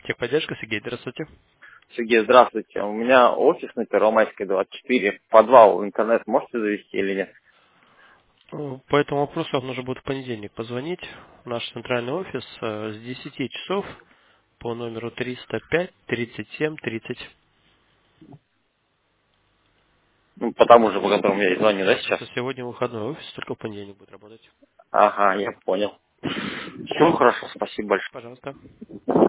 Техподдержка, Сергей, здравствуйте. Сергей, здравствуйте. У меня офис на Первомайской, 24. Подвал в интернет можете завести или нет? По этому вопросу вам нужно будет в понедельник позвонить в наш центральный офис с 10 часов по номеру 305 37 30. Ну, по тому же, по которому я и звоню, да, Да, сейчас? просто сегодня выходной офис, только в понедельник будет работать. Ага, я понял. Все хорошо, спасибо большое. Пожалуйста.